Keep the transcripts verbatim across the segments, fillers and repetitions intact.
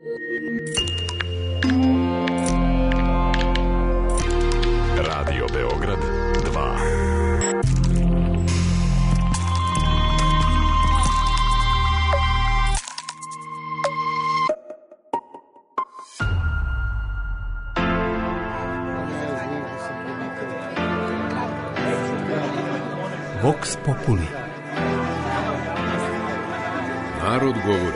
Radio Beograd dva. Vox Populi. Narod govori.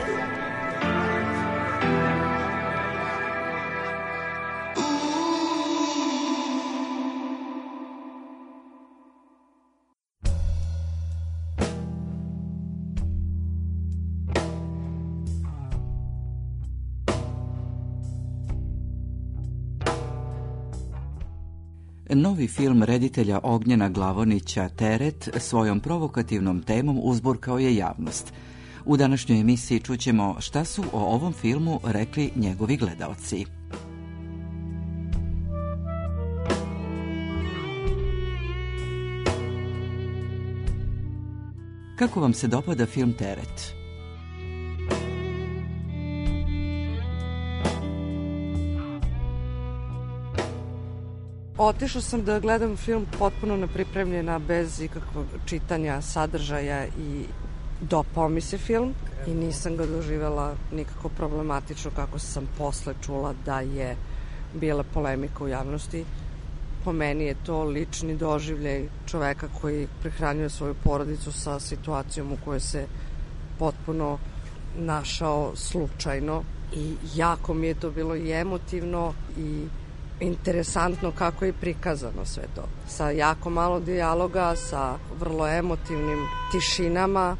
Novi film reditelja Ognjena Glavonića Teret svojom provokativnom temom uzburkao je javnost. U današnjoj emisiji čućemo šta su o ovom filmu rekli njegovi gledaoci. Kako vam se dopada film Teret? Otišla sam da gledam film potpuno nepripremljena, bez ikakvog čitanja sadržaja i dopao mi se film i nisam ga doživjela nikako problematično kako sam posle čula da je bila polemika u javnosti. Po meni je to lični doživljaj čoveka koji prehranjuje svoju porodicu sa situacijom u kojoj se potpuno našao slučajno i jako mi je to bilo i emotivno i interesantno kako je prikazano sve to. Sa jako malo dijaloga, sa vrlo emotivnim tišinama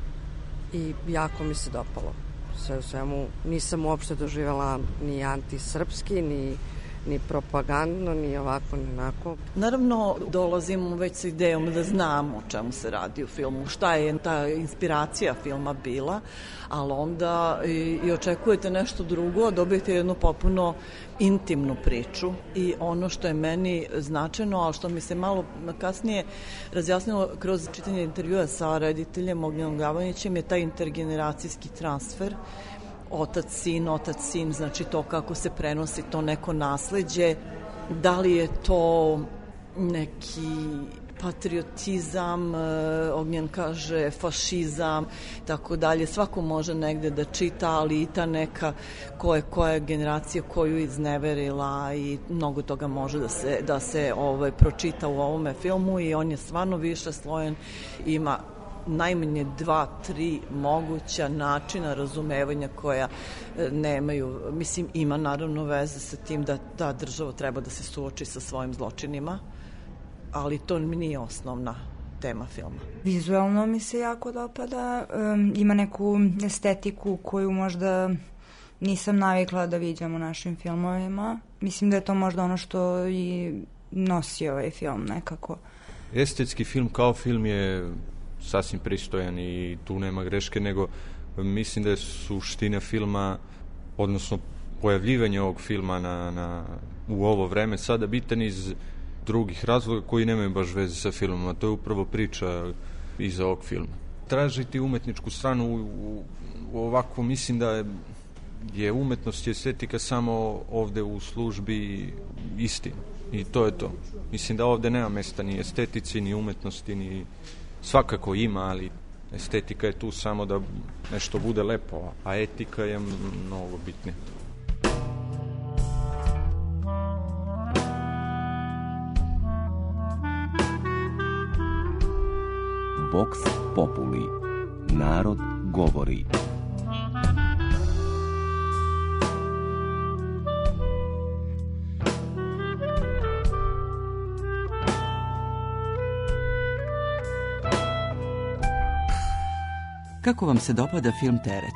i jako mi se dopalo. Sve u svemu nisam uopšte doživjela ni antisrpski, ni ni propagandno, ni ovako, ni onako. Naravno, dolazimo već sa idejom da znamo o čemu se radi u filmu, šta je ta inspiracija filma bila, ali onda i, i očekujete nešto drugo, dobijete jednu potpuno intimnu priču i ono što je meni značajno, ali što mi se malo kasnije razjasnilo kroz čitanje intervjua sa rediteljem Ognjenom Glavonićem je taj intergeneracijski transfer, otac-sin, otac-sin, znači to kako se prenosi to neko nasleđe, da li je to neki patriotizam, Ognjen kaže fašizam, tako dalje, svako može negde da čita, ali i ta neka koja, koja je generacija koju izneverila i mnogo toga može da se, da se ovaj, pročita u ovome filmu i on je stvarno više slojen, ima najmanje dva, tri moguća načina razumevanja koja nemaju, mislim ima naravno veze sa tim da ta država treba da se suoči sa svojim zločinima, ali to mi nije osnovna tema filma. Vizualno mi se jako dopada, um, ima neku estetiku koju možda nisam navikla da viđam u našim filmovima. Mislim da je to možda ono što i nosi ovaj film nekako. Estetski film kao film je sasvim pristojan i tu nema greške, nego mislim da je suština filma, odnosno pojavljivanje ovog filma na, na, u ovo vreme sada bitan iz drugih razloga koji nemaju baš veze sa filmom, a to je upravo priča iza ovog filma. Tražiti umetničku stranu u, u, u ovako, mislim da je, je umetnost i estetika samo ovde u službi istine i to je to. Mislim da ovde nema mesta ni estetici, ni umetnosti, ni svakako ima, ali estetika je tu samo da nešto bude lepo, a etika je mnogo bitnija. Vox Populi. Narod govori. Kako vam se dopada film Teret?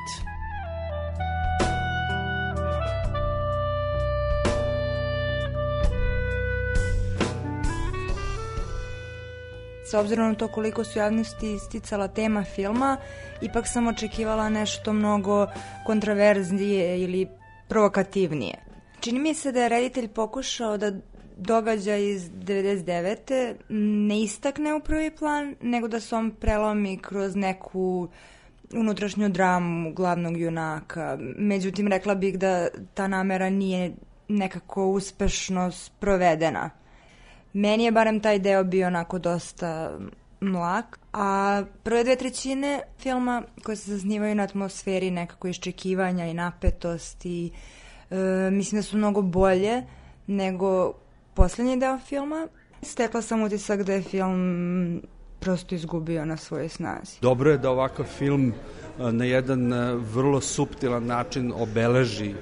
S obzirom na to koliko su javnosti isticala tema filma, ipak sam očekivala nešto mnogo kontraverznije ili provokativnije. Čini mi se da je reditelj pokušao da događaj iz devedeset devete ne istakne u prvi plan, nego da se on prelomi kroz neku unutrašnju dramu glavnog junaka. Međutim, rekla bih da ta namera nije nekako uspešno sprovedena. Meni je barem taj deo bio onako dosta mlak, a prve dve trećine filma koje se zasnivaju na atmosferi nekako iščekivanja i napetosti, e, mislim da su mnogo bolje nego poslednji deo filma. Stekla sam utisak da je film prosto izgubio na svojoj snazi. Dobro je da ovakav film na jedan vrlo suptilan način obeleži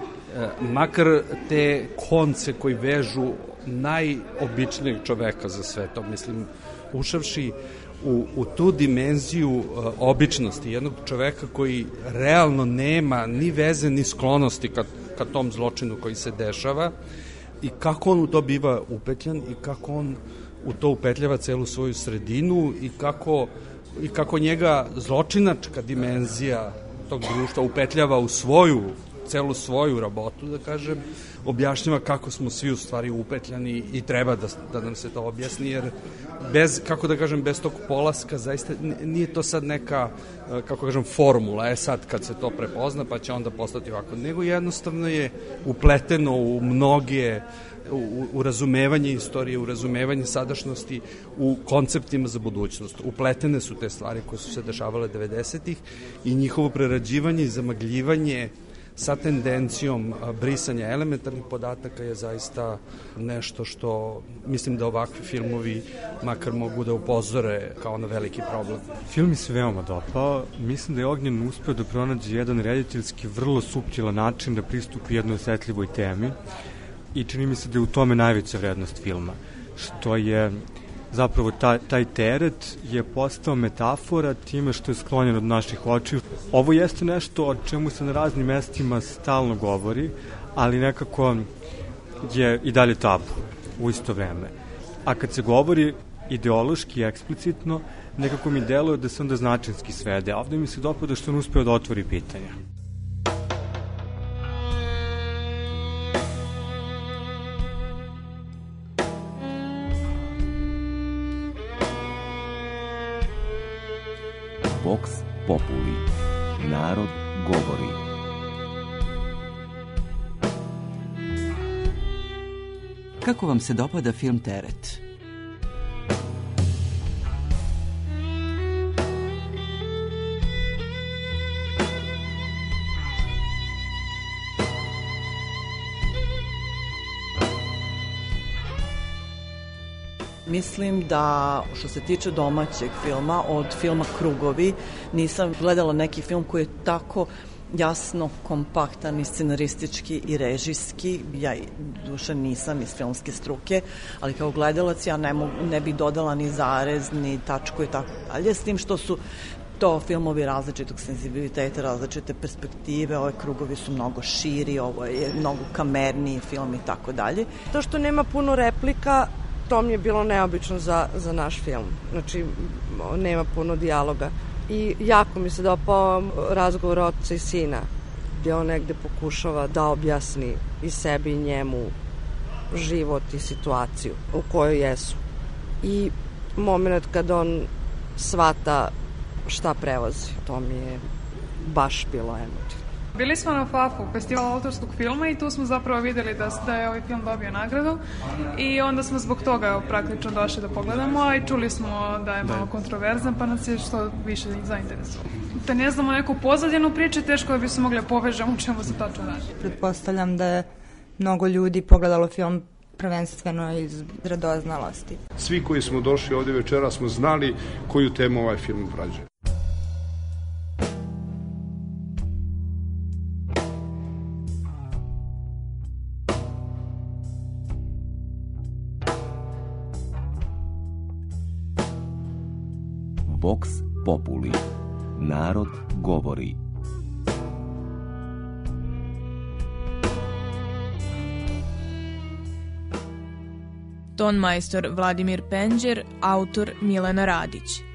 makar te konce koji vežu najobičnijeg čoveka za sve to. Mislim, ušavši u, u tu dimenziju uh, običnosti jednog čoveka koji realno nema ni veze ni sklonosti ka, ka tom zločinu koji se dešava i kako on u to biva upetljan i kako on u to upetljava celu svoju sredinu i kako, i kako njega zločinačka dimenzija tog društva upetljava u svoju celu svoju rabotu, da kažem, objašnjava kako smo svi u stvari upetljani i treba da, da nam se to objasni, jer bez, kako da kažem, bez tog polaska zaista nije to sad neka, kako kažem, formula, e sad kad se to prepozna pa će onda postati ovako, nego jednostavno je upleteno u mnoge, u, u razumevanje istorije, u razumevanje sadašnjosti, u konceptima za budućnost. Upletene su te stvari koje su se dešavale devedesetih i njihovo prerađivanje i zamagljivanje sa tendencijom brisanja elementarnih podataka je zaista nešto što mislim da ovakvi filmovi makar mogu da upozore kao na veliki problem. Film mi se veoma dopao. Mislim da je Ognjen uspeo da pronađe jedan rediteljski vrlo suptilan način da pristupi jednoj osetljivoj temi i čini mi se da je u tome najveća vrednost filma, što je zapravo taj, taj teret je postao metafora time što je sklonjen od naših očiju. Ovo jeste nešto o čemu se na raznim mestima stalno govori, ali nekako je i dalje tabu u isto vreme. A kad se govori ideološki i eksplicitno, nekako mi deluje da se onda značinski svede. A ovde mi se dopada što on uspeo da otvori pitanja. Vox Populi. Narod govori. Kako vam se dopada film Teret? Mislim da što se tiče domaćeg filma, od filma Krugovi, nisam gledala neki film koji je tako jasno kompaktan i scenaristički i režijski. Ja duše nisam iz filmske struke, ali kao gledalac ja ne, mogu, ne bih dodala ni zarez, ni tačku i tako dalje, s tim što su to filmovi različitog senzibiliteta, različite perspektive, ove Krugovi su mnogo širi, ovo je mnogo kamerniji film i tako dalje. To što nema puno replika, to mi je bilo neobično za, za naš film. Znači, nema puno dijaloga. I jako mi se dopao razgovor oca i sina, gdje on negde pokušava da objasni i sebi i njemu život i situaciju u kojoj jesu. I moment kad on shvata šta prevozi, to mi je baš bilo emotivno. Bili smo na FAF-u, festivalu autorskog filma, i tu smo zapravo videli da, da je ovaj film dobio nagradu i onda smo zbog toga praktično došli da pogledamo, a i čuli smo da je malo kontroverzan, pa nas je što više zainteresovalo. Da ne znamo neku pozadinu priče, teško da bi se mogli povežemo u čemu se tačno radi. Pretpostavljam da je mnogo ljudi pogledalo film prvenstveno iz radoznalosti. Svi koji smo došli ovdje večera smo znali koju temu ovaj film obrađuje. Vox Populi. Narod govori. Tonmajstor Vladimir Penđer, autor Milena Radić.